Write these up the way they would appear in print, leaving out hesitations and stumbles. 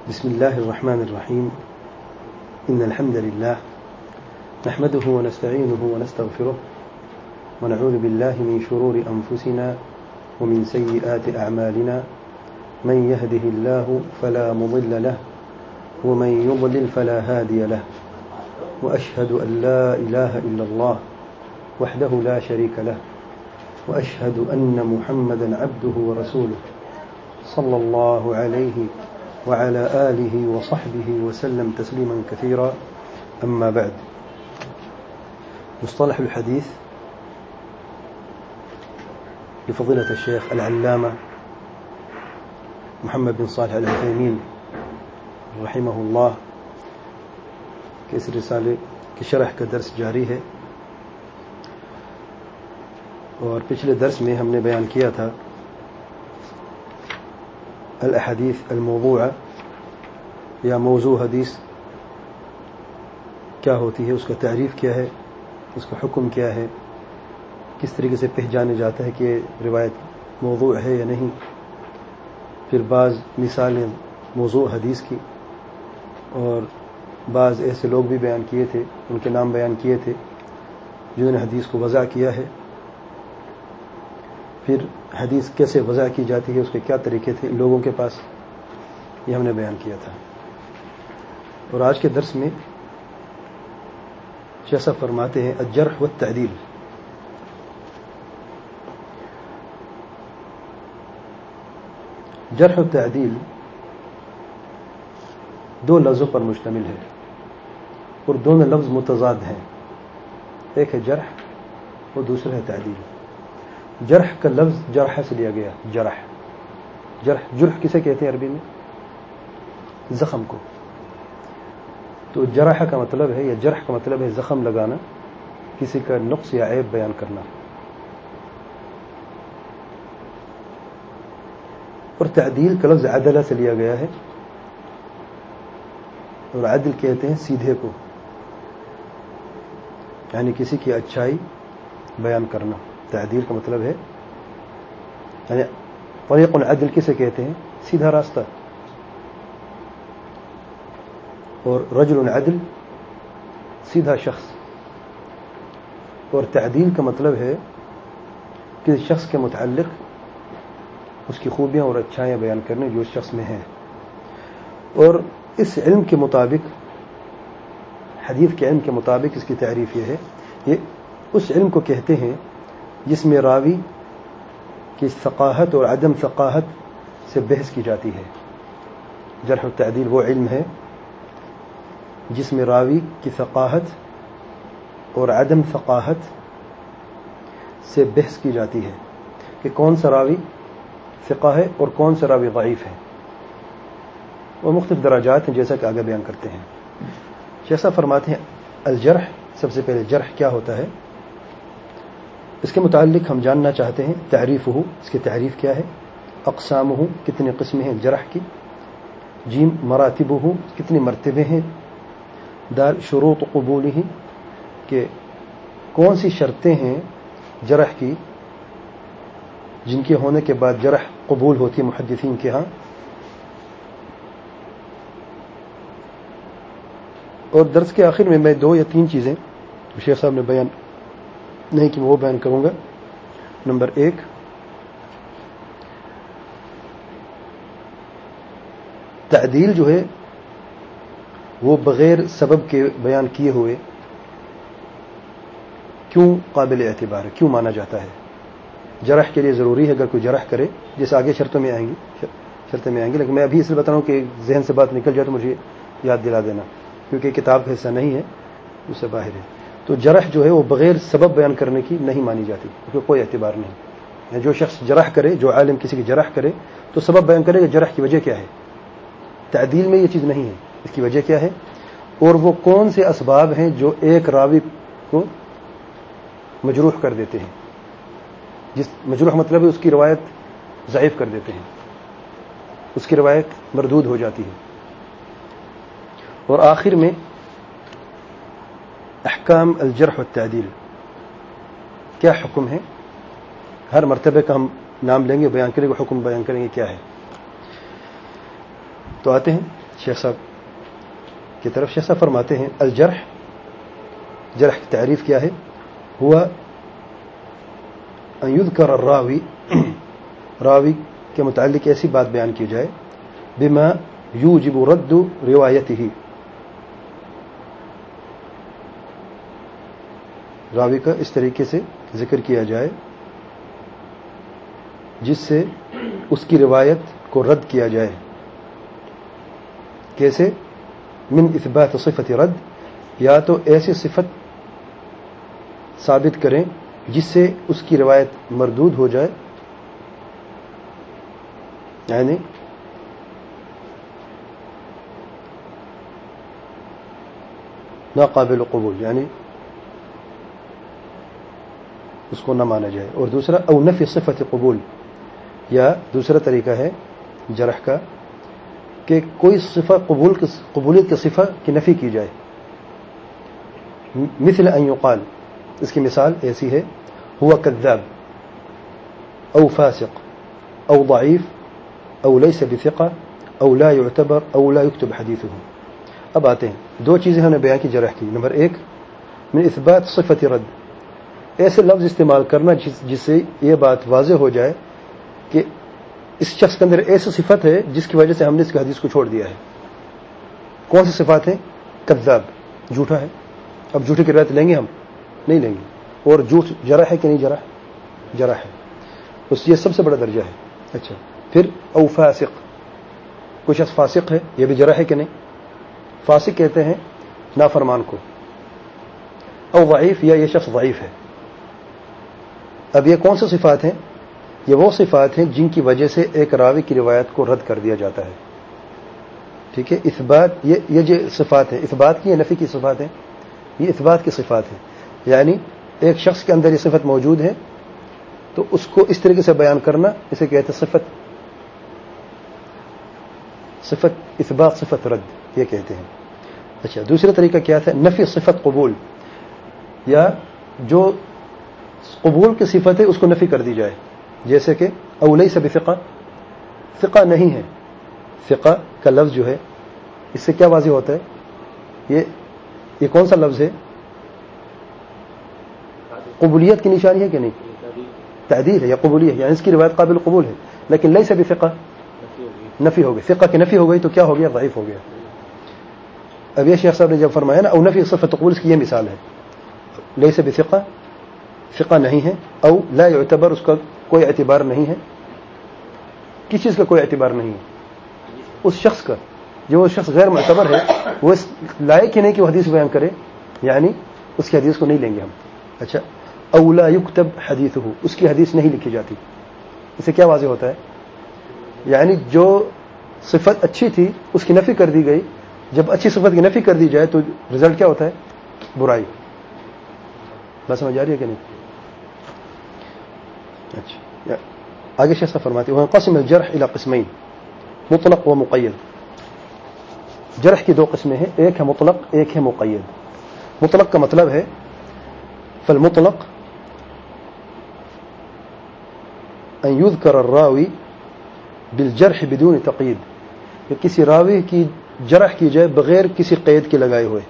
بسم الله الرحمن الرحيم. إن الحمد لله نحمده ونستعينه ونستغفره ونعوذ بالله من شرور أنفسنا ومن سيئات أعمالنا. من يهده الله فلا مضل له ومن يضلل فلا هادي له. وأشهد أن لا إله إلا الله وحده لا شريك له وأشهد أن محمدا عبده ورسوله صلى الله عليه وعلى آله وصحبه وسلم تسليما كثيرا. أما بعد. مصطلح الحديث لفضيلة الشيخ العلامة محمد بن صالح العثيمين رحمه الله کہ اس رسالے کی شرح کا درس جاری ہے، اور پچھلے درس میں ہم نے بیان کیا تھا الاحادیث الموضوعہ یا موضوع حدیث کیا ہوتی ہے، اس کا تعریف کیا ہے، اس کا حکم کیا ہے، کس طریقے سے پہچانا جاتا ہے کہ روایت موضوع ہے یا نہیں. پھر بعض مثالیں موضوع حدیث کی اور بعض ایسے لوگ بھی بیان کیے تھے، ان کے نام بیان کیے تھے جنہوں نے حدیث کو وضع کیا ہے. پھر حدیث کیسے وضع کی جاتی ہے، اس کے کیا طریقے تھے لوگوں کے پاس، یہ ہم نے بیان کیا تھا. اور آج کے درس میں جیسا فرماتے ہیں الجرح والتعدیل. جرح و تعدیل دو لفظوں پر مشتمل ہے اور دونوں لفظ متضاد ہیں. ایک ہے جرح اور دوسرا ہے تعدیل. جرح کا لفظ جرح سے لیا گیا. جرح کسے کہتے ہیں عربی میں؟ زخم کو. تو جرح کا مطلب ہے یا جرح کا مطلب ہے زخم لگانا، کسی کا نقص یا عیب بیان کرنا. اور تعدیل کا لفظ عدلہ سے لیا گیا ہے، اور عدل کہتے ہیں سیدھے کو، یعنی کسی کی اچھائی بیان کرنا. تعدیل کا مطلب ہے یعنی طریق العدل کسے کہتے ہیں؟ سیدھا راستہ. اور رجل العدل سیدھا شخص. اور تعدیل کا مطلب ہے کسی شخص کے متعلق اس کی خوبیاں اور اچھائیاں بیان کرنے جو اس شخص میں ہیں. اور اس علم کے مطابق، حدیث کے علم کے مطابق اس کی تعریف یہ ہے، یہ اس علم کو کہتے ہیں جس میں راوی کی ثقاہت اور عدم ثقاہت سے بحث کی جاتی ہے. جرح و تعدیل وہ علم ہے جس میں راوی کی ثقاہت اور عدم ثقاہت سے بحث کی جاتی ہے کہ کون سا راوی ثقہ ہے اور کون سا راوی ضعیف ہے. اور مختلف درجات ہیں جیسا کہ آگے بیان کرتے ہیں. جیسا فرماتے ہیں الجرح، سب سے پہلے جرح کیا ہوتا ہے اس کے متعلق ہم جاننا چاہتے ہیں. تعریف ہو، اس کی تعریف کیا ہے. اقسام ہو، کتنے قسمیں ہیں جرح کی. جیم مراتب ہو، کتنے مرتبے ہیں. دال شروط قبول ہی، کہ کون سی شرطیں ہیں جرح کی جن کے ہونے کے بعد جرح قبول ہوتی ہے محدثین کے ہاں. اور درس کے آخر میں 2 یا 3 چیزیں شیخ صاحب نے بیان نہیں کہ وہ بیان کروں گا. نمبر 1، تعدیل جو ہے وہ بغیر سبب کے بیان کیے ہوئے کیوں قابل اعتبار ہے، کیوں مانا جاتا ہے. جرح کے لیے ضروری ہے اگر کوئی جرح کرے، جیسے آگے شرطیں میں آئیں گی، لیکن میں ابھی اس لیے بتا رہا ہوں کہ ذہن سے بات نکل جائے تو مجھے یاد دلا دینا، کیونکہ کتاب کا حصہ نہیں ہے، اس سے باہر ہے. تو جرح جو ہے وہ بغیر سبب بیان کرنے کی نہیں مانی جاتی، کیونکہ کوئی اعتبار نہیں. جو شخص جرح کرے، جو عالم کسی کی جرح کرے تو سبب بیان کرے کہ جرح کی وجہ کیا ہے. تعدیل میں یہ چیز نہیں ہے، اس کی وجہ کیا ہے اور وہ کون سے اسباب ہیں جو ایک راوی کو مجروح کر دیتے ہیں. جس مجروح مطلب ہے اس کی روایت ضعیف کر دیتے ہیں، اس کی روایت مردود ہو جاتی ہے. اور آخر میں احکام الجرح والتعدیل، کیا حکم ہے. ہر مرتبے کا ہم نام لیں گے، بیان کریں گے، حکم بیان کریں گے کیا ہے. تو آتے ہیں شیخ صاحب کی طرف. شیخ صاحب فرماتے ہیں الجرح، جرح کی تعریف کیا ہے؟ ہوا ان یذکر الراوی، راوی کے متعلق ایسی بات بیان کی جائے بما یوجب رد روایتہ، راوی کا اس طریقے سے ذکر کیا جائے جس سے اس کی روایت کو رد کیا جائے. کیسے؟ من اثبات صفت رد، یا تو ایسی صفت ثابت کریں جس سے اس کی روایت مردود ہو جائے، یعنی ناقابل قبول، یعنی اس کو نہ مانا جائے. اور دوسرا او نفی صفت قبول، یا دوسرا طریقہ ہے جرح کا کہ کوئی صفہ قبولیت کی صفہ کی نفی کی جائے. مثل ان یقال، اس کی مثال ایسی ہے ہوا کذاب او فاسق او ضعیف او لیس بثقہ او لا يعتبر او لا يكتب حدیثه. اب آتے ہیں دو چیزیں ہم نے بیان کی جرح کی. نمبر ایک، من اثبات صفت رد، ایسے لفظ استعمال کرنا جس سے یہ بات واضح ہو جائے کہ اس شخص کے اندر ایسی صفت ہے جس کی وجہ سے ہم نے اس کی حدیث کو چھوڑ دیا ہے. کون سی صفات ہیں؟ کذاب، جھوٹا ہے. اب جھوٹے کی روایت لیں گے؟ ہم نہیں لیں گے. اور جھوٹ جرح ہے کہ نہیں؟ جرح ہے. اس یہ سب سے بڑا درجہ ہے. اچھا، پھر او فاسق، کوئی شخص فاسق ہے، یہ بھی جرح ہے کہ نہیں؟ فاسق کہتے ہیں نافرمان کو. او ضعیف، یا یہ شخص ضعیف ہے. اب یہ کون سی صفات ہیں؟ یہ وہ صفات ہیں جن کی وجہ سے ایک راوی کی روایت کو رد کر دیا جاتا ہے. ٹھیک ہے، اثبات، یہ جو صفات ہیں اثبات کی یا نفی کی صفات ہیں؟ یہ اثبات کی صفات ہیں. یعنی ایک شخص کے اندر یہ صفت موجود ہے تو اس کو اس طریقے سے بیان کرنا، اسے کہتے ہیں صفت اثبات، صفت رد، یہ کہتے ہیں. اچھا، دوسرا طریقہ کیا تھا؟ نفی صفت قبول، یا جو قبول کی صفت ہے اس کو نفی کر دی جائے. جیسے کہ او لیس بثقہ، ثقہ نہیں ہے. ثقہ کا لفظ جو ہے اس سے کیا واضح ہوتا ہے؟ یہ کون سا لفظ ہے؟ قبولیت کی نشانی ہے کہ نہیں؟ تعدیل ہے یا قبولیت ہے، یعنی اس کی روایت قابل قبول ہے. لیکن لیس بثقہ نفی ہو گئی. ثقہ کی نفی ہو گئی تو کیا ہو گیا؟ ضعیف ہو گیا. اب یہ شیخ صاحب نے جب فرمایا نا او نفی صفت قبول، اس کی یہ مثال ہے. لیس بثقہ، ثقہ نہیں ہے. او لا يعتبر، اس کا کوئی اعتبار نہیں ہے. کس چیز کا کوئی اعتبار نہیں ہے؟ اس شخص کا. جو وہ شخص غیر معتبر ہے وہ اس لائق ہی نہیں کہ وہ حدیث بیان کرے، یعنی اس کی حدیث کو نہیں لیں گے ہم. اچھا، او لا يكتب حدیثه، اس کی حدیث نہیں لکھی جاتی. اس سے کیا واضح ہوتا ہے؟ یعنی جو صفت اچھی تھی اس کی نفی کر دی گئی. جب اچھی صفت کی نفی کر دی جائے تو رزلٹ کیا ہوتا ہے؟ برائی. بس سمجھ آ رہی ہے کہ نہیں؟ اچھا، آگے شیخ صاحب فرماتے ہیں قسم الجرح الى قسمین، مطلق و مقید. جرح کی دو قسمیں ہیں، ایک ہے مطلق، ایک ہے مقید. مطلق کا مطلب ہے فالمطلق ان یذکر الراوی بالجرح بدون تقید، کہ کسی راوی کی جرح کی جائے بغیر کسی قید کے لگائے ہوئے.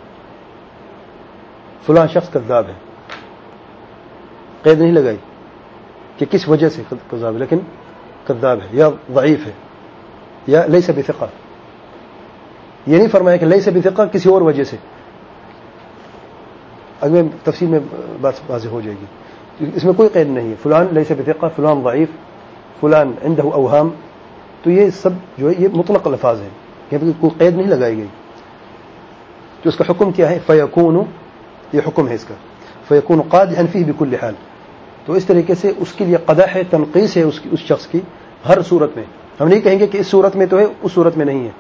فلاں شخص کذاب ہے، قید نہیں لگائی کہ کس وجہ سے کذاب، لیکن کذاب ہے یا ضعیف ہے یا لیس بثقہ. یہ نہیں فرمایا کہ لیس بثقہ کسی اور وجہ سے. اگلے تفصیل میں بات واضح ہو جائے گی. اس میں کوئی قید نہیں ہے، فلان لیس بثقہ، فلان ضعیف، فلان عنده اوہام. تو یہ سب جو ہے یہ مطلق الفاظ ہیں، کہ کوئی قید نہیں لگائی گئی. تو اس کا حکم کیا ہے؟ فیکون، یہ حکم ہے اس کا، فیکون قادحا فیہ بکل حال. تو اس طریقے سے اس کے لیے قدح ہے، تنقیص ہے اس شخص کی ہر صورت میں. ہم نہیں کہیں گے کہ اس صورت میں تو ہے، اس صورت میں نہیں ہے.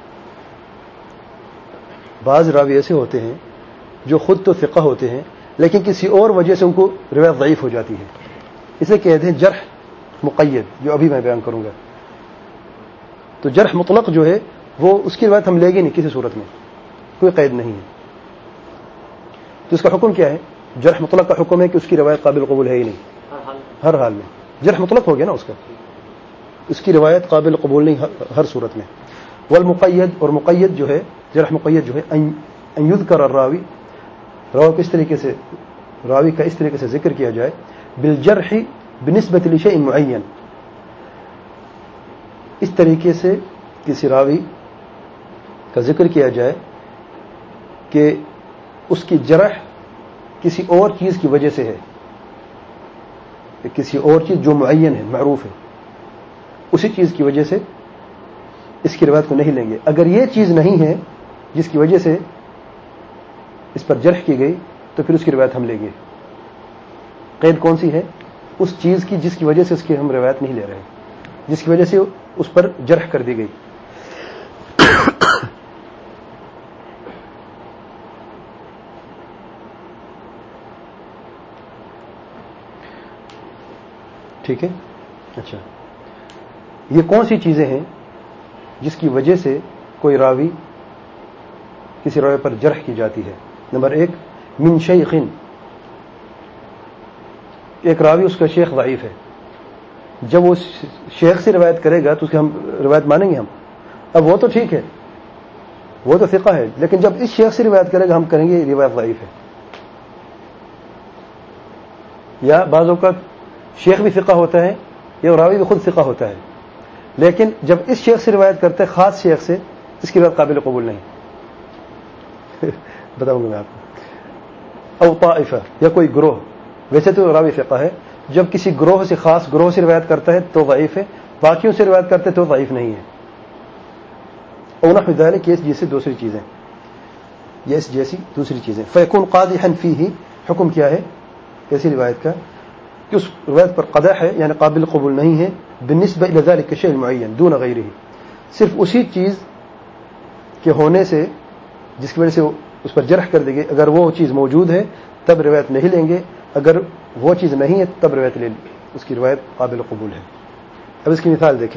بعض راوی ایسے ہوتے ہیں جو خود تو ثقہ ہوتے ہیں لیکن کسی اور وجہ سے ان کو روایت ضعیف ہو جاتی ہے. اسے کہتے ہیں جرح مقید، جو ابھی میں بیان کروں گا. تو جرح مطلق جو ہے وہ اس کی روایت ہم لیں گے نہیں کسی صورت میں، کوئی قید نہیں ہے. تو اس کا حکم کیا ہے؟ جرح مطلق کا حکم ہے کہ اس کی روایت قابل قبول ہے ہی نہیں ہر حال میں. جرح مطلق ہو گیا نا اس کا، اس کی روایت قابل قبول نہیں ہر صورت میں. والمقید، اور مقید جو ہے جرح مقید جو ہے ان یذکر الراوی، راوی کو اس طریقے سے، راوی کا اس طریقے سے ذکر کیا جائے بالجرح بنسبت لشیء معین، اس طریقے سے کسی راوی کا ذکر کیا جائے کہ اس کی جرح کسی اور چیز کی وجہ سے ہے، کسی اور چیز جو معین ہے، معروف ہے، اسی چیز کی وجہ سے اس کی روایت کو نہیں لیں گے۔ اگر یہ چیز نہیں ہے جس کی وجہ سے اس پر جرح کی گئی تو پھر اس کی روایت ہم لیں گے۔ قید کون سی ہے؟ اس چیز کی جس کی وجہ سے اس کی ہم روایت نہیں لے رہے، جس کی وجہ سے اس پر جرح کر دی گئی۔ ٹھیک ہے، اچھا یہ کون سی چیزیں ہیں جس کی وجہ سے کوئی راوی کسی راوی پر جرح کی جاتی ہے؟ نمبر 1 من شیخ، ایک راوی اس کا شیخ ضعیف ہے، جب وہ شیخ سے روایت کرے گا تو اس کی ہم روایت مانیں گے ہم؟ اب وہ تو ٹھیک ہے، وہ تو ثقہ ہے، لیکن جب اس شیخ سے روایت کرے گا ہم کریں گے یہ روایت ضعیف ہے۔ یا بعض اوقات شیخ بھی ثقہ ہوتا ہے یا راوی بھی خود ثقہ ہوتا ہے، لیکن جب اس شیخ سے روایت کرتے ہیں، خاص شیخ سے، اس کی روایت قابل قبول نہیں۔ بتاؤں گا میں آپ کو۔ او طائفہ، یا کوئی گروہ، ویسے تو راوی ثقہ ہے، جب کسی گروہ سے، خاص گروہ سے روایت کرتا ہے تو ضعیف ہے، باقیوں سے روایت کرتے تو ضعیف نہیں ہے۔ او نحو ذلک، یہ جیسے دوسری چیزیں، یہ اس جیسی دوسری چیزیں۔ فیکون قادحا فیہ، حکم کیا ہے ایسی روایت کا کہ اس روایت پر قدح ہے، یعنی قابل قبول نہیں ہے، بالنسبہ الی ذلک الشیء المعین دون غیرہ، صرف اسی چیز کے ہونے سے جس کی وجہ سے اس پر جرح کر دی گئی، اگر وہ چیز موجود ہے تب روایت نہیں لیں گے، اگر وہ چیز نہیں ہے تب روایت لیں، اس کی روایت قابل قبول ہے۔ اب اس کی مثال دیکھیں،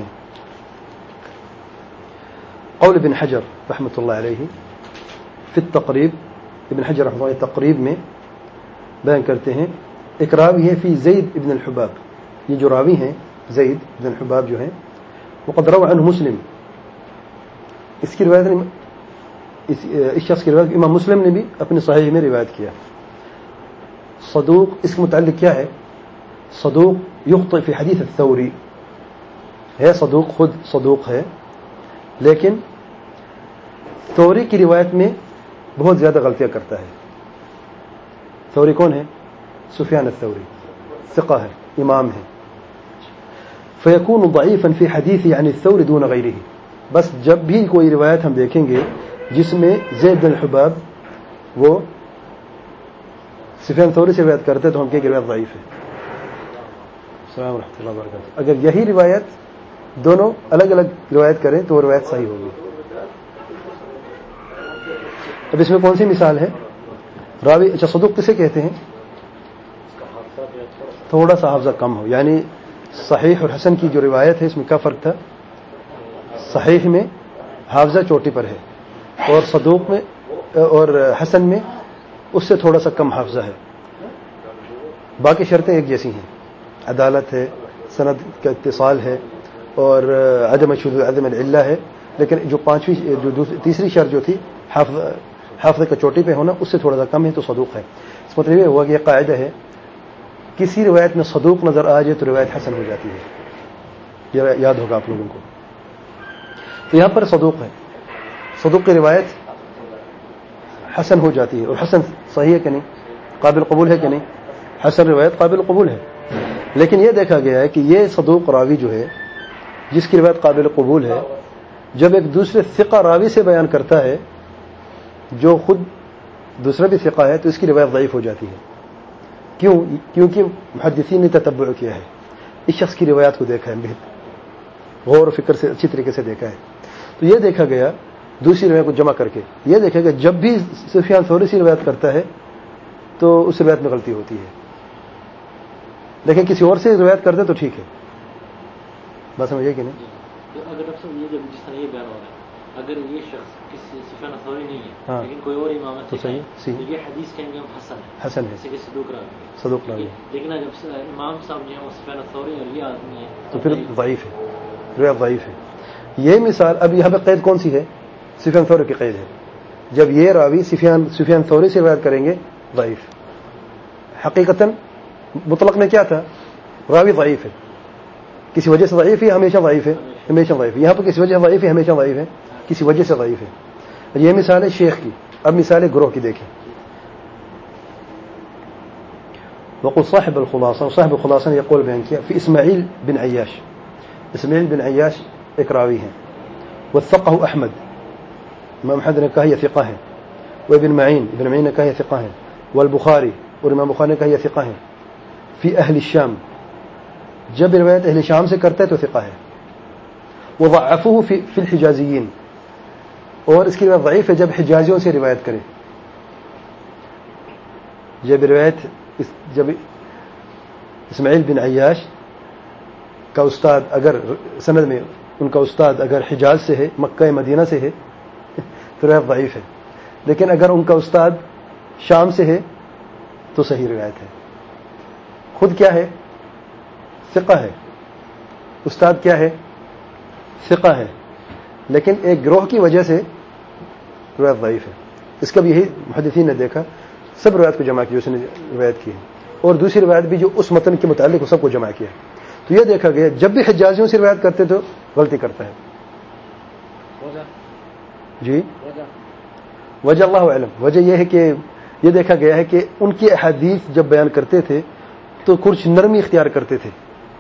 قول ابن حجر رحمۃ اللہ علیہ فی التقریب، ابن حجر رحمۃ اللہ تقریب میں بیان کرتے ہیں، ایک راوی ہے فی زید ابن الحباب، یہ جو راوی ہیں زید ابن الحباب جو ہیں، وقد روى عنہ مسلم، اس کی روایت اس شخص کی روایت امام مسلم نے بھی اپنے صحیح میں روایت کیا۔ صدوق، اس کے متعلق کیا ہے؟ صدوق یخطئ فی حدیث الثوری، ہے صدوق، خود صدوق ہے، لیکن ثوری کی روایت میں بہت زیادہ غلطیاں کرتا ہے۔ ثوری کون ہے؟ سفیان الثوری، ثقہ ہے، امام ہے۔ فیکون ضعیفا فی حدیث عن الثور دون غیرہ، بس جب بھی کوئی روایت ہم دیکھیں گے جس میں زید بن الحباب وہ سفیان ثوری سے روایت کرتے تو ہم کہیں کہ روایت ضعیف ہے۔ السلام ورحمۃ اللہ وبرکاتہ۔ اگر یہی روایت دونوں الگ الگ روایت کریں تو وہ روایت صحیح ہوگی۔ اب اس میں کون سی مثال ہے؟ راوی، اچھا صدوق کسے کہتے ہیں؟ تھوڑا سا حافظہ کم ہو، یعنی صحیح اور حسن کی جو روایت ہے اس میں کیا فرق تھا؟ صحیح میں حافظہ چوٹی پر ہے، اور صدوق میں اور حسن میں اس سے تھوڑا سا کم حافظہ ہے۔ باقی شرطیں ایک جیسی ہیں، عدالت ہے، سند کا اتصال ہے، اور عدم شذوذ، عدم العلہ ہے، لیکن جو تیسری شرط جو تھی حافظہ کا چوٹی پہ ہونا، اس سے تھوڑا سا کم ہے تو صدوق ہے۔ اس مطلب یہ ہوا کہ یہ قاعدہ ہے، کسی روایت میں صدوق نظر آ جائے تو روایت حسن ہو جاتی ہے، یہ یاد ہوگا آپ لوگوں کو۔ تو یہاں پر صدوق ہے، صدوق کی روایت حسن ہو جاتی ہے، اور حسن صحیح ہے کہ نہیں، قابل قبول ہے کہ نہیں؟ حسن روایت قابل قبول ہے، لیکن یہ دیکھا گیا ہے کہ یہ صدوق راوی جو ہے جس کی روایت قابل قبول ہے، جب ایک دوسرے ثقہ راوی سے بیان کرتا ہے جو خود دوسرا بھی ثقہ ہے تو اس کی روایت ضعیف ہو جاتی ہے۔ کیوں؟ کیونکہ محدثین نے تتبع کیا ہے، اس شخص کی روایات کو دیکھا ہے، غور و فکر سے اچھی طریقے سے دیکھا ہے، تو یہ دیکھا گیا دوسری روایت کو جمع کر کے، یہ دیکھا گیا جب بھی سفیان ثوری سے روایت کرتا ہے تو اس روایت میں غلطی ہوتی ہے، لیکن کسی اور سے روایت کرتے تو ٹھیک ہے۔ بات سمجھے کہ نہیں؟ اگر یہ جب جس طرح یہ بیان ہو رہا ہے، اگر یہ شخص کسی سفیان ثوری نہیں ہے، ہاں، لیکن کوئی اور امام ہے تو صحیح، تو یہ حدیث کہیں گے ہم حسن ہے، حسن ہے، جیسے کہ صدوق راوی، لیکن جب امام صاحب جو ہے وہ سفیان ثوری اور یہ آدمی ہے تو پھر ضعیف ہے، روایت ضعیف ہے۔ یہ مثال اب یہاں پہ قید کون سی ہے؟ سفیان ثوری کی قید ہے. جب یہ راوی سفیان ثوری سے روایت کریں گے ضعیف. حقیقتاً مطلق میں کیا تھا؟ راوی ضعیف ہے, کسی وجہ سے ضعیف ہے, ہمیشہ ضعیف ہے, ہمیشہ ضعیف ہے. یہاں پر کسی وجہ سے ضعیف ہے, ہمیشہ ضعیف ہے, کسی وجہ سے ضعیف ہے. یہ مثال ہے شیخ کی. اب مثال ہے گروہ کی دیکھیں. وقل صاحب الخلاصہ, صاحب الخلاصہ نے یہ قول بیان کیا فی اسماعیل بن عیاش. اسماعیل بن عیاش ایک راوی ہیں. وثقہ احمد, امام احمد نے کہا یہ ثقہ ہے. وابن معین, ابن معین نے کہا یہ ثقہ ہے. والبخاری, اور امام بخاری نے کہا یہ ثقہ ہے. فی اہل الشام, جب روایت اہل شام سے کرتا ہے تو ثقہ ہے. وضعفوه فی الحجازیین, اور اس کی روایت ضعیف ہے جب حجازیوں سے روایت کرے. جب اسماعیل بن عیاش کا استاد اگر سند میں ان کا استاد اگر حجاز سے ہے, مکہ مدینہ سے ہے, تو روایت ضعیف ہے. لیکن اگر ان کا استاد شام سے ہے تو صحیح روایت ہے. خود کیا ہے؟ ثقہ ہے. استاد کیا ہے؟ ثقہ ہے. لیکن ایک گروہ کی وجہ سے روایت ضعیف ہے. اس کا بھی یہی محدثین نے دیکھا, سب روایت کو جمع کیا اس نے روایت کی ہے, اور دوسری روایت بھی جو اس متن کے متعلق سب کو جمع کیا. تو یہ دیکھا گیا جب بھی حجازیوں سے روایت کرتے تو غلطی کرتا ہے. جی وجہ اللہ علم. وجہ یہ ہے کہ یہ دیکھا گیا ہے کہ ان کی احادیث جب بیان کرتے تھے تو کچھ نرمی اختیار کرتے تھے,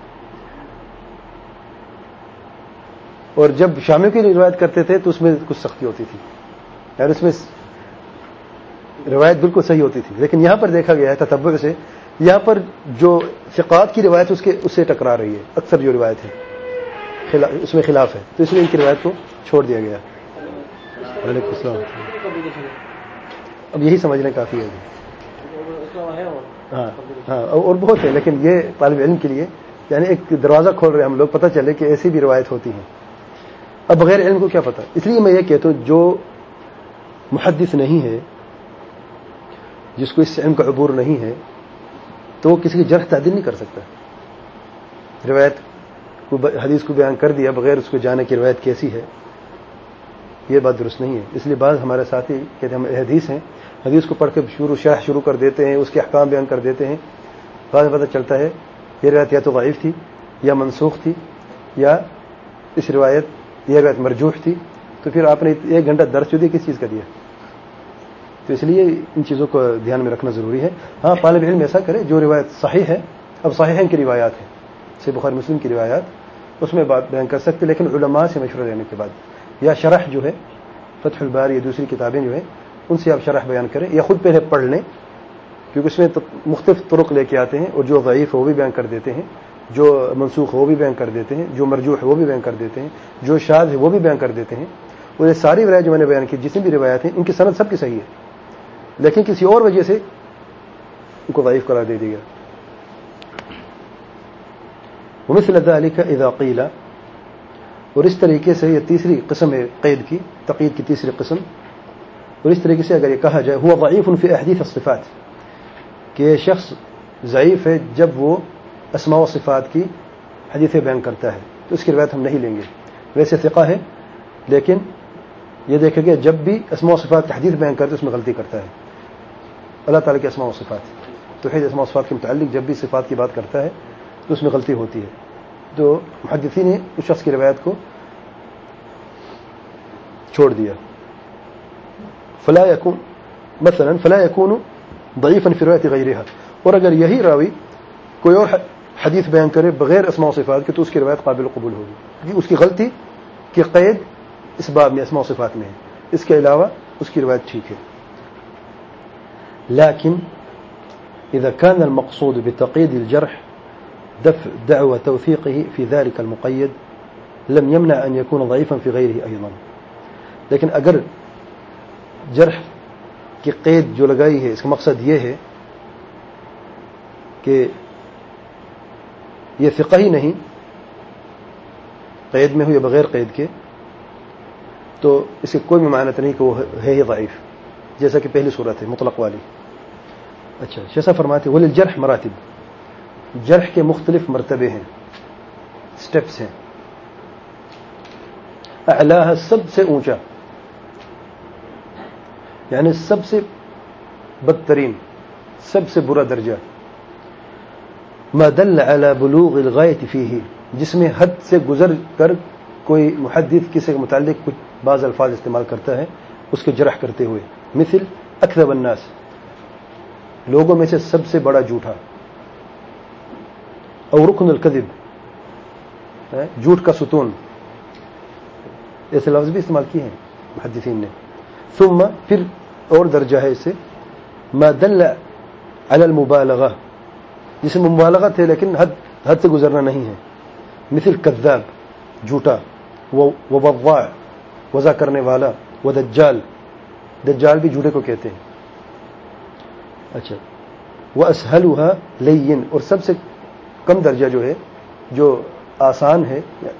اور جب شامیوں کی روایت کرتے تھے تو اس میں کچھ سختی ہوتی تھی, یعنی اس میں روایت بالکل صحیح ہوتی تھی. لیکن یہاں پر دیکھا گیا ہے تتبع سے, یہاں پر جو ثقات کی روایت اس سے ٹکرا رہی ہے. اکثر جو روایت ہے اس میں خلاف ہے, تو اس لیے ان کی روایت کو چھوڑ دیا گیا. وعلیکم السلام. اب یہی سمجھنا کافی ہے. ہاں اور بہت ہے, لیکن یہ طالب علم کے لیے یعنی ایک دروازہ کھول رہے ہیں ہم لوگ, پتہ چلے کہ ایسی بھی روایت ہوتی ہیں. اب بغیر علم کو کیا پتہ. اس لیے میں یہ کہتا ہوں جو محدث نہیں ہے, جس کو اس علم کا عبور نہیں ہے, تو وہ کسی کی جرح تعدیل نہیں کر سکتا. روایت کو حدیث کو بیان کر دیا بغیر اس کو جانے کی روایت کیسی ہے, یہ بات درست نہیں ہے. اس لیے بعض ہمارے ساتھی کہتے ہیں ہم حدیث ہیں, حدیث کو پڑھ کے شرح شروع کر دیتے ہیں, اس کے احکام بیان کر دیتے ہیں. بعض پتہ چلتا ہے یہ روایت یا تو ضعیف تھی یا منسوخ تھی, یا اس یہ روایت مرجوح تھی. تو پھر آپ نے 1 گھنٹہ درس جو دیا کس چیز کا دیا؟ تو اس لیے ان چیزوں کو دھیان میں رکھنا ضروری ہے. ہاں طالب علم ایسا کرے جو روایت صحیح ہے, اب صحیحین کی روایات ہیں, صحیح بخاری مسلم کی روایات, اس میں بات بیان کر سکتے, لیکن علماء سے مشورہ لینے کے بعد, یا شرح جو ہے فتح الباری یا دوسری کتابیں جو ہیں ان سے آپ شرح بیان کریں, یا خود پہلے پڑھ لیں, کیونکہ اس میں مختلف طرق لے کے آتے ہیں, اور جو ضعیف ہے وہ بھی بیان کر دیتے ہیں, جو منسوخ ہے وہ بھی بیان کر دیتے ہیں, جو مرجوح ہے وہ بھی بیان کر دیتے ہیں, جو شاذ ہے وہ بھی بیان کر دیتے ہیں. اور یہ ساری روایت جو میں نے بیان کی جتنی بھی روایات ہیں ان کی سند سب کی صحیح ہے, لیکن کسی اور وجہ سے ان کو ضعیف قرار دے دیا گیا. ومثل ذلك اذا قيل, اور اس طریقے سے یہ تیسری قسم ہے قید کی, تقیید کی تیسری قسم. اور اس طریقے سے اگر یہ کہا جائے هو ضعيف في احاديث الصفات, کہ شخص ضعیف ہے جب وہ اسماء و صفات کی حدیثیں بیان کرتا ہے, تو اس کی روایت ہم نہیں لیں گے. ویسے ثقہ ہے, لیکن یہ دیکھیں گے جب بھی اسماء و صفات کی حدیث بیان کرتے اس میں غلطی کرتا ہے. اللہ تعالیٰ کے اسماء و صفات, توحید اسماء و صفات کے متعلق جب بھی صفات کی بات کرتا ہے تو اس میں غلطی ہوتی ہے. تو محدثین نے اس شخص کی روایت کو چھوڑ دیا. فلا يكون ضعيفا في رواية غيرها, اور اگر یہی راوی کوئی اور حدیث بیان کرے بغیر اسماء و صفات کے تو اس کی روایت قابل قبول ہوگی. اس کی غلطی کی قید اس باب میں اسماء و صفات میں ہے, اس کے علاوہ اس کی روایت ٹھیک ہے. لكن إذا كان المقصود بتقييد الجرح دفع دعوى توثيقه في ذلك المقيد لم يمنع أن يكون ضعيفا في غيره أيضا. لیکن اگر جرح کی قید جو لگائی ہے اس کا مقصد یہ ہے کہ یہ ثقہ ہی نہیں, قید میں ہو یا بغیر قید کے, تو اس کی کوئی ممانعت نہیں کہ وہ ہے ہی ضعیف, جیسا کہ پہلی صورت ہے مطلق والی. اچھا جیسا فرماتے وللجرح مراتب, جرح کے مختلف مرتبے ہیں, سٹیپس ہیں. اعلاها سب سے اونچا، یعنی سب سے بدترین، سب سے برا درجہ. ما دل على بلوغ الغایة فیہ، جس میں حد سے گزر کر کوئی محدث کسی کے متعلق کچھ بعض الفاظ استعمال کرتا ہے اس کے جرح کرتے ہوئے. مثل اکذب الناس، لوگوں میں سے سب سے بڑا جھوٹا. اور رکن الکذب، جھوٹ کا ستون، ایسے لفظ بھی استعمال کیے ہیں محدثین نے. ثم، پھر اور درجہ ہے اسے ما دل علی المبالغہ، جس میں مبالغت ہے لیکن حد سے گزرنا نہیں ہے. مثل کذاب، جھوٹا، ووضاع، وضع کرنے والا، ودجال، دجال بھی جھوٹے کو کہتے ہیں. اچھا، واسهلها لین، اور سب سے کم درجہ جو ہے، جو آسان ہے،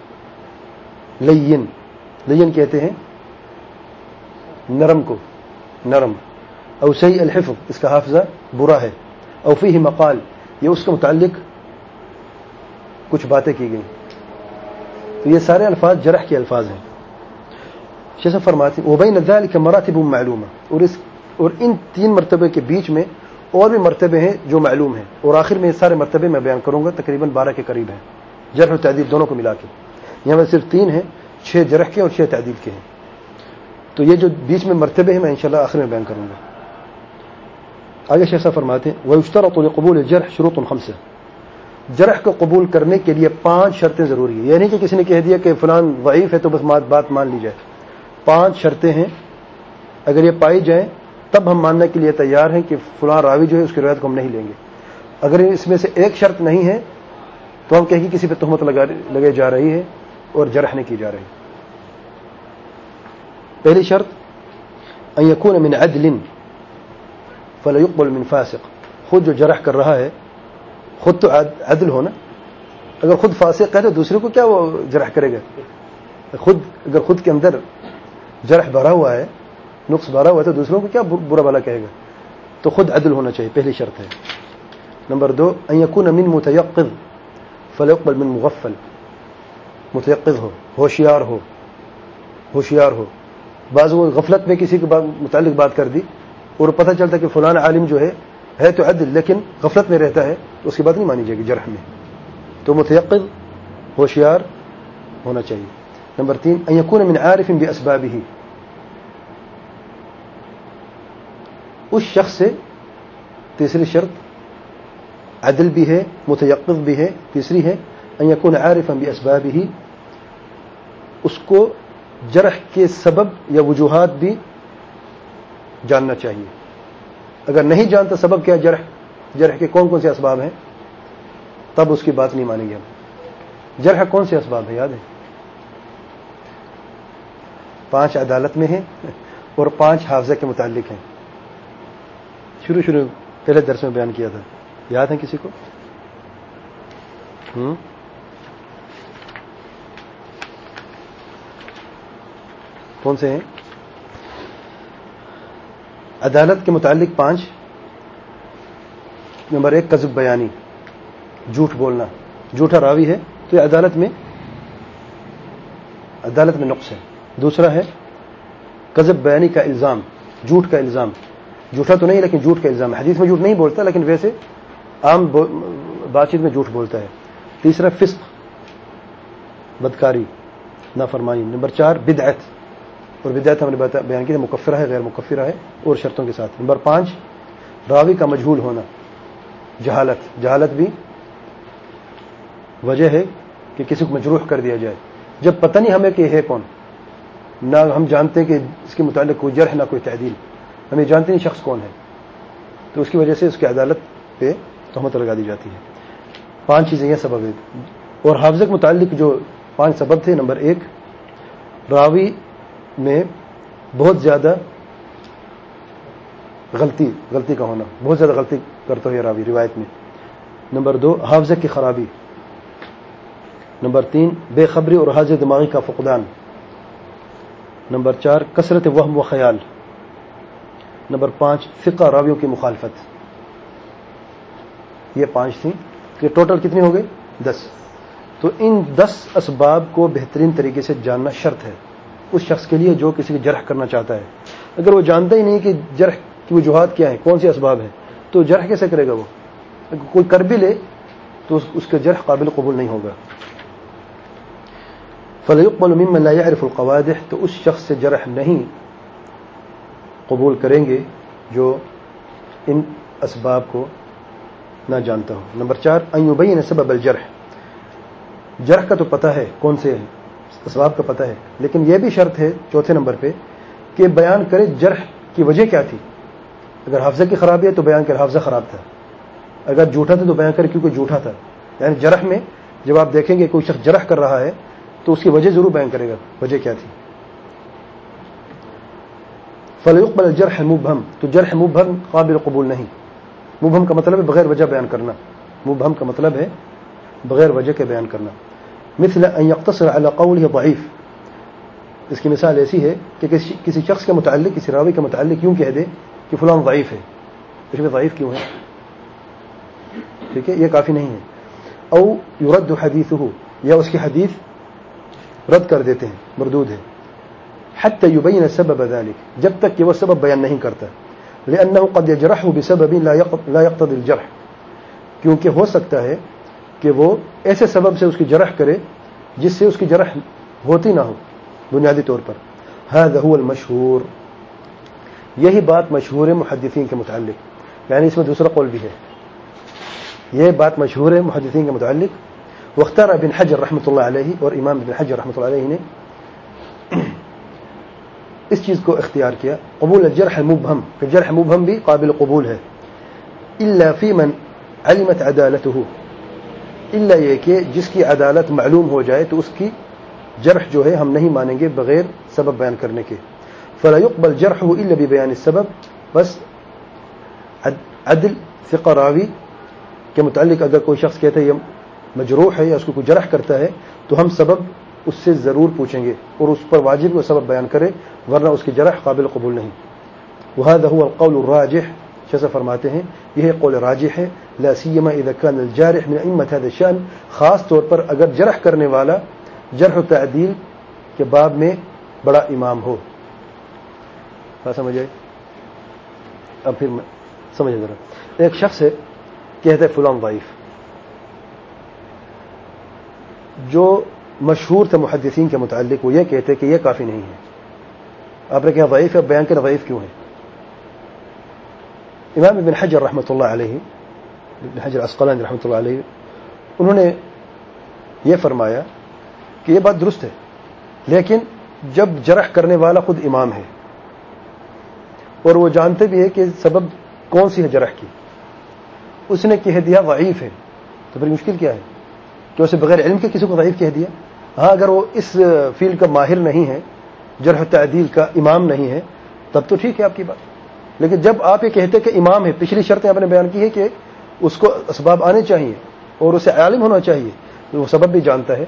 لین. لین کہتے ہیں نرم کو، نرم. او سیء الحفظ، اس کا حافظہ برا ہے. او فیہ مقال، یہ اس کے متعلق کچھ باتیں کی گئی. تو یہ سارے الفاظ جرح کے الفاظ ہیں. شیخ صاحب فرماتے ہیں وبین ذلک مراتب معلومہ، اور ان تین مرتبے کے بیچ میں اور بھی مرتبے ہیں جو معلوم ہیں. اور آخر میں یہ سارے مرتبے میں بیان کروں گا، تقریباً 12 کے قریب ہیں، جرح و تعدیل دونوں کو ملا کے. یہاں میں صرف 3 ہیں، 6 جرح کے اور 6 تعدیل کے ہیں. تو یہ جو بیچ میں مرتبے ہیں میں انشاءاللہ آخر میں بیان کروں گا. آگے شیخ صاحب فرماتے ہیں وَيُشْتَرَطُ لِقُبُولِ الْجَرْحِ شُرُوطٌ 5، جرح کو قبول کرنے کے لیے 5 شرطیں ضروری ہیں. یہ نہیں کہ کسی نے کہہ دیا کہ فلان ضعیف ہے تو بس بات مان لی جائے. 5 شرطیں ہیں، اگر یہ پائی جائیں تب ہم ماننے کے لیے تیار ہیں کہ فلاں راوی جو ہے اس کی روایت کو ہم نہیں لیں گے. اگر اس میں سے ایک شرط نہیں ہے تو ہم کہیں گے کسی پہ تہمت لگے جا رہی ہے اور جرح نہیں کی جا رہی. پہلی شرط ان یکون من عدل فلا يقبل من فاسق، خود جو جرح کر رہا ہے خود تو عدل ہونا. اگر خود فاسق ہے تو دوسرے کو کیا وہ جرح کرے گا؟ اگر خود کے اندر جرح بھرا ہوا ہے، نقص بھرا ہوا ہے، تو دوسروں کو کیا برا بھلا کہے گا؟ تو خود عدل ہونا چاہیے، پہلی شرط ہے. نمبر 2 ان یکون من متیقظ فلا يقبل من مغفل، متیقظ ہو، ہوشیار ہو. بعض وہ غفلت میں کسی کے متعلق بات کر دی اور پتہ چلتا کہ فلان عالم جو ہے تو عدل لیکن غفلت میں رہتا ہے، تو اس کی بات نہیں مانی جائے گی جرح میں. تو متیقظ، ہوشیار ہونا چاہیے. نمبر 3 ان یکون من عارف باسبابہ، اس شخص سے، تیسری شرط عدل بھی ہے، متیقظ بھی ہے. تیسری ہے ان یکون عارفا باسبابہ، اس کو جرح کے سبب یا وجوہات بھی جاننا چاہیے. اگر نہیں جانتا سبب کیا جرح کے کون سے اسباب ہیں تب اس کی بات نہیں مانیں گے ہم. جرح کون سے اسباب ہیں یاد ہے؟ 5 عدالت میں ہیں اور 5 حافظہ کے متعلق ہیں. شروع پہلے درس میں بیان کیا تھا، یاد ہے کسی کو؟ کون سے ہیں؟ عدالت کے متعلق 5. نمبر 1 کذب بیانی، جھوٹ بولنا. جھوٹا راوی ہے تو یہ عدالت میں نقص ہے. دوسرا ہے کذب بیانی کا الزام، جھوٹ کا الزام. جھوٹا تو نہیں لیکن جھوٹ کا الزام ہے. حدیث میں جھوٹ نہیں بولتا لیکن ویسے عام بات چیت میں جھوٹ بولتا ہے. تیسرا فسق، بدکاری، نافرمانی. نمبر 4 بدعت، اور بدعت ہم نے بیان کی مکفرہ ہے، غیر مکفرہ ہے، اور شرطوں کے ساتھ. نمبر 5 راوی کا مجہول ہونا، جہالت بھی وجہ ہے کہ کسی کو مجروح کر دیا جائے جب پتہ نہیں ہمیں کہ ہے کون. نہ ہم جانتے کہ اس کے متعلق کوئی جرح نہ کوئی تعدیل، ہمیں جانتے نہیں شخص کون ہے، تو اس کی وجہ سے اس کی عدالت پہ تہمت لگا دی جاتی ہے. 5 چیزیں یہ سبب ہے. اور حافظہ کے متعلق جو 5 سبب تھے، نمبر 1 راوی میں بہت زیادہ غلطی کا ہونا، بہت زیادہ غلطی کرتا ہے راوی روایت میں. نمبر 2 حافظہ کی خرابی. نمبر 3 بے خبری اور حاضر دماغی کا فقدان. نمبر 4 کثرت وہم و خیال. نمبر 5 ثقہ راویوں کی مخالفت. یہ 5 تھیں. یہ ٹوٹل کتنی ہو گئی؟ 10. تو ان 10 اسباب کو بہترین طریقے سے جاننا شرط ہے. اس شخص کے لیے جو کسی کی جرح کرنا چاہتا ہے. اگر وہ جانتا ہی نہیں کہ جرح کی وجوہات کیا ہیں, کون سے اسباب ہیں, تو جرح کیسے کرے گا؟ وہ کوئی کر بھی لے تو اس کا جرح قابل قبول نہیں ہوگا. فَلَيُقْبَلُ مِمَّنْ لَا يَعْرِفُ الْقَوَادِحِ, تو اس شخص سے جرح نہیں قبول کریں گے جو ان اسباب کو نہ جانتا ہو. نمبر 4, أَن يُبَيِّنَ سَبَبَ الْجَرْحِ, جرح کا تو پتہ ہے کون سے اسباب کا پتہ ہے, لیکن یہ بھی شرط ہے چوتھے نمبر پہ کہ بیان کرے جرح کی وجہ کیا تھی. اگر حافظہ کی خرابی ہے تو بیان کرے حافظہ خراب تھا, اگر جھوٹا تھا تو بیان کرے کیونکہ جھوٹا تھا. یعنی جرح میں جب آپ دیکھیں گے کوئی شخص جرح کر رہا ہے تو اس کی وجہ ضرور بیان کرے گا, وجہ کیا تھی. فَلْيُقْبَلَ الْجَرْحَ الْمُبْهَمْ, تو جرح مبہم قابل قبول نہیں. مبہم کا مطلب ہے بغیر وجہ بیان کرنا, مبہم کا مطلب ہے بغیر وجہ کے بیان کرنا. مثل ان يقتصر على قوله ضعيف, اس کی مثال ایسی ہے کہ کسی شخص کے متعلق, کسی راوی کے متعلق یوں کہہ دے کہ فلان ضعیف ہے, اس میں ضعیف کیوں ہے؟ ٹھیک ہے, یہ کافی نہیں ہے. او يرد حدیثه, یا اس کی حدیث رد کر دیتے ہیں, مردود ہے. حتى يبين سبب ذلك, جب تک کہ وہ سبب بیان نہیں کرتا. لأنه قد يجرحه بسبب لا يقتضي الجرح, کیونکہ ہو سکتا ہے کہ وہ ایسے سبب سے اس کی جرح کرے جس سے اس کی جرح ہوتی نہ ہو بنیادی طور پر. هذا هو المشهور, یہی بات مشہور ہے محدثین کے متعلق. یعنی اس میں دوسرا قول بھی ہے, یہ بات مشہور ہے محدثین کے متعلق. واختار ابن حجر رحمۃ اللہ علیہ, اور امام ابن حجر رحمۃ اللہ علیہ نے اس چیز کو اختیار کیا, قبول الجرح المبہم, کہ جرح مبہم بھی قابل قبول ہے. الا فی من علمت عدالته, الا یہ کہ جس کی عدالت معلوم ہو جائے تو اس کی جرح جو ہے ہم نہیں مانیں گے بغیر سبب بیان کرنے کے. فلا يقبل جرحه الا ببيان السبب, بس عدل ثقہ راوی کے متعلق اگر کوئی شخص کہتا ہے یہ مجروح ہے یا اس کو کوئی جرح کرتا ہے تو ہم سبب اس سے ضرور پوچھیں گے اور اس پر واجب وہ سبب بیان کرے, ورنہ اس کی جرح قابل قبول نہیں. وهذا هو القول الراجح, جیسا فرماتے ہیں یہ قول راجح ہے. لا سیما اذا كان الجارح من ائمة هذا الشأن, خاص طور پر اگر جرح کرنے والا جرح و تعدیل کے باب میں بڑا امام ہو. سمجھ آئے؟ اب پھر سمجھیں ذرا. ایک شخص ہے کہتا ہے فلان ضعیف, جو مشہور تھے محدثین کے متعلق وہ یہ کہتے کہ یہ کافی نہیں ہے. آپ نے کہا ضعیف ہے, بیان کریں ضعیف کیوں ہے. امام ابن حجر رحمۃ اللہ علیہ, ابن حجر عسقلانی رحمۃ اللہ علیہ, انہوں نے یہ فرمایا کہ یہ بات درست ہے, لیکن جب جرح کرنے والا خود امام ہے اور وہ جانتے بھی ہے کہ سبب کون سی ہے جرح کی, اس نے کہہ دیا ضعیف ہے, تو پھر مشکل کیا ہے کہ اسے بغیر علم کے کسی کو ضعیف کہہ دیا. ہاں اگر وہ اس فیلڈ کا ماہر نہیں ہے, جرح تعدیل کا امام نہیں ہے, تب تو ٹھیک ہے آپ کی بات. لیکن جب آپ یہ کہتے کہ امام ہے, پچھلی شرطیں آپ نے بیان کی ہے کہ اس کو اسباب آنے چاہیے اور اسے عالم ہونا چاہیے, وہ سبب بھی جانتا ہے.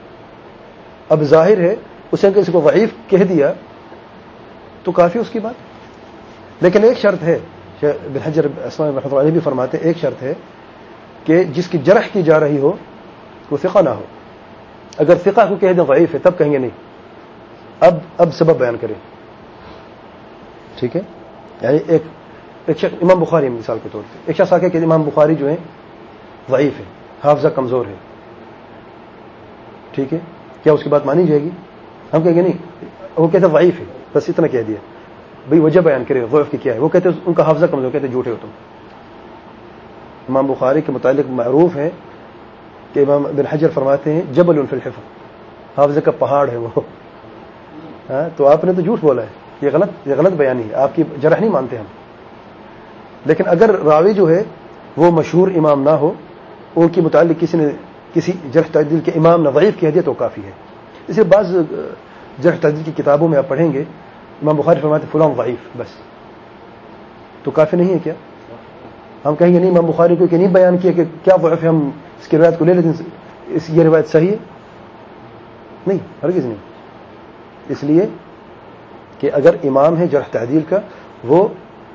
اب ظاہر ہے اسے کسی کو ضعیف کہہ دیا تو کافی اس کی بات. لیکن ایک شرط ہے, ابن حجر عسقلانی رحمۃ اللہ علیہ بھی فرماتے ایک شرط ہے کہ جس کی جرح کی جا رہی ہو وہ ثقہ نہ ہو. اگر ثقہ کو کہہ دیں ضعیف ہے تب کہیں گے نہیں, اب سبب بیان کریں. ٹھیک ہے, یعنی ایک شخص امام بخاری مثال کے طور پہ ایک شخص آ کے کہ امام بخاری جو ہے ضعیف ہے, حافظہ کمزور ہے, ٹھیک ہے, کیا اس کی بات مانی جائے گی؟ ہم کہیں گے نہیں, وہ کہتے ضعیف ہے, بس اتنا کہہ دیا. بھئی وجہ بیان کرے ضعف کی کیا ہے. وہ کہتے ان کا حافظہ کمزور, کہتے جھوٹے ہو تم. امام بخاری کے متعلق معروف ہے کہ امام ابن حجر فرماتے ہیں جبل فی الحفظ, حافظہ کا پہاڑ ہے وہ. ہاں, تو آپ نے تو جھوٹ بولا ہے, یہ غلط بیانی ہے, آپ کی جرح نہیں مانتے ہم. لیکن اگر راوی جو ہے وہ مشہور امام نہ ہو, ان کے متعلق کسی نے کسی جرح تعدیل کے امام نے ضعیف کہہ دیا تو کافی ہے. اس لیے بعض جرح تعدیل کی کتابوں میں آپ پڑھیں گے امام بخاری فرماتے فلان ضعیف, بس, تو کافی نہیں ہے کیا؟ ہم کہیں گے نہیں امام بخاری کو کہ نہیں بیان کیا کہ کیا ضعف ہے, ہم اس کی روایت کو لے لیتے ہیں, یہ روایت صحیح ہے؟ نہیں, ہرگز نہیں. اس لیے کہ اگر امام ہے جرح تعدیل کا, وہ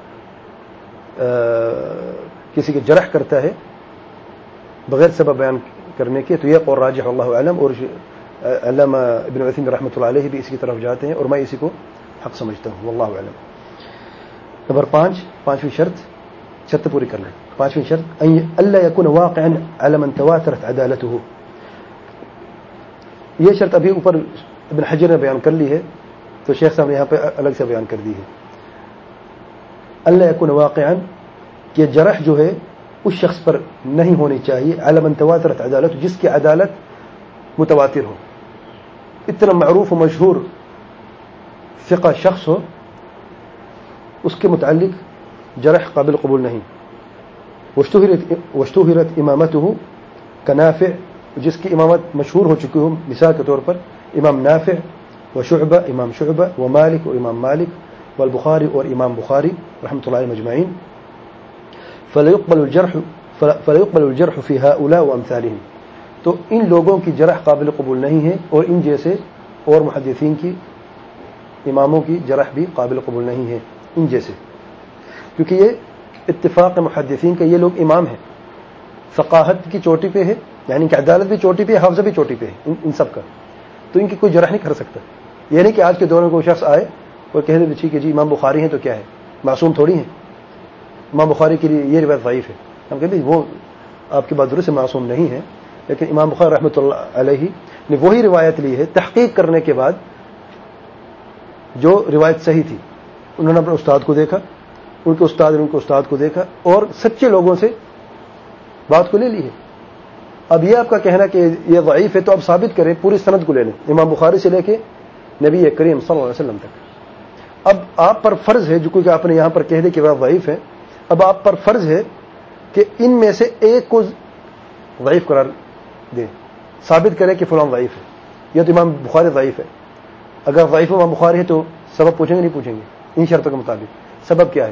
کسی کی جرح کرتا ہے بغیر سبب بیان کرنے کے, تو یہ قول راجح اللہ علم. اور علامہ ابن عثیمین رحمۃ اللہ علیہ بھی اسی کی طرف جاتے ہیں اور میں اسی کو حق سمجھتا ہوں واللہ اعلم. نمبر 5 پانچویں شرط پوری کر لیں. پانچویں شرط الا يكون واقعا على من تواترت عدالته. یہ شرط ابھی اوپر ابن حجر نے بیان کر لی ہے تو شیخ صاحب نے یہاں پہ الگ سے بیان کر دی ہے. الا يكون واقعا کہ جرح جو ہے اس شخص پر نہیں ہونی چاہیے على من تواترت عدالته جس کی عدالت متواتر ہو, اتنا معروف و مشہور ثقہ شخص ہو اس کے متعلق جرح قابل قبول نہیں. واشتهرت امامته كنافع جس کی امامت مشہور ہو چکی ہو مثال کے طور پر امام نافع وشعبہ امام شعبہ ومالک اور امام مالک والبخاری اور امام بخاری رحمۃ اللہ علیہ مجمعین. فلا يقبل الجرح في هؤلاء وامثالهم تو ان لوگوں کی جرح قابل قبول نہیں ہے اور ان جیسے اور محدثین کی اماموں کی جرح بھی قابل قبول نہیں ہے ان جیسے, کیونکہ یہ اتفاق محدثین کا یہ لوگ امام ہیں, ثقافت کی چوٹی پہ ہے, یعنی کہ عدالت بھی چوٹی پہ ہے, حافظہ بھی چوٹی پہ ہے ان سب کا, تو ان کی کوئی جرح نہیں کر سکتا. یہ نہیں کہ آج کے دور میں کوئی شخص آئے اور کہہ دے ٹھیک ہے جی امام بخاری ہیں تو کیا ہے, معصوم تھوڑی ہیں, امام بخاری کے لیے یہ روایت ضعیف ہے. ہم کہتے ہیں وہ آپ کی بات درست سے معصوم نہیں ہے, لیکن امام بخاری رحمۃ اللہ علیہ نے وہی روایت لی ہے تحقیق کرنے کے بعد جو روایت صحیح تھی. انہوں نے اپنے استاد کو دیکھا, ان کے استاد نے ان کے استاد کو دیکھا اور سچے لوگوں سے بات کو لے لی ہے. اب یہ آپ کا کہنا کہ یہ ضعیف ہے تو اب ثابت کریں, پوری سند کو لے لیں امام بخاری سے لے کے نبی کریم صلی اللہ علیہ وسلم تک. اب آپ پر فرض ہے جو کہ آپ نے یہاں پر کہہ دے کہ وہ ضعیف ہے, اب آپ پر فرض ہے کہ ان میں سے ایک کو ضعیف قرار دیں, ثابت کریں کہ فلاں ضعیف ہے یا تو امام بخاری ضعیف ہے. اگر ضعیف امام بخاری ہے تو سبب پوچھیں گے نہیں پوچھیں گے ان شرطوں کے مطابق, سبب کیا ہے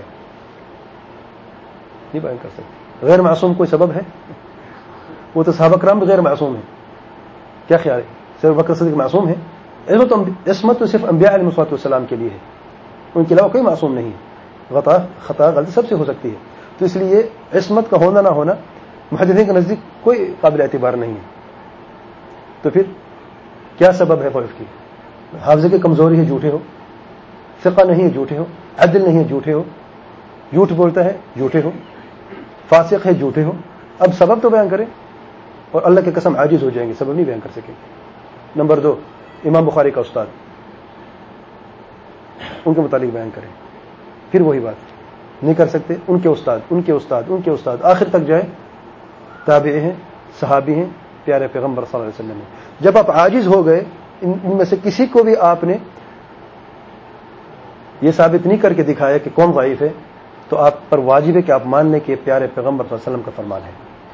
نہیں بیان کر سکتے. غیر معصوم کوئی سبب ہے؟ وہ تو صحابہ کرام بھی غیر معصوم ہیں. کیا خیال ہے, صرف بکر صدیق معصوم ہے؟ عصمت تو صرف انبیاء علیہ الصلوۃ والسلام کے لیے ہے, ان کے علاوہ کوئی معصوم نہیں ہے. خطا غلطی سب سے ہو سکتی ہے, تو اس لیے عصمت کا ہونا نہ ہونا محدثین کے نزدیک کوئی قابل اعتبار نہیں ہے. تو پھر کیا سبب ہے فرق کی؟ حافظے کی کمزوری ہے, جھوٹے ہو, ثقہ نہیں ہے, جھوٹے ہو, عدل نہیں ہے, جھوٹے ہو, جھوٹ بولتا ہے, جھوٹے ہو, فاسق ہے, جھوٹے ہو. اب سبب تو بیان کریں, اور اللہ کی قسم عاجز ہو جائیں گے, سبب نہیں بیان کر سکیں. نمبر 2 امام بخاری کا استاد, ان کے متعلق بیان کریں. پھر وہی بات نہیں کر سکتے, ان کے استاد ان کے استاد ان کے استاد آخر تک جائیں, تابعی ہیں, صحابی ہیں, پیارے پیغمبر صلی اللہ علیہ وسلم ہیں. جب آپ عاجز ہو گئے ان میں سے کسی کو بھی آپ نے یہ ثابت نہیں کر کے دکھایا کہ کون ضعیف ہے, تو آپ پر واجب ہے کہ آپ مان لیں کہ پیارے پیغمبر صلی اللہ علیہ وسلم کا فرمان ہے.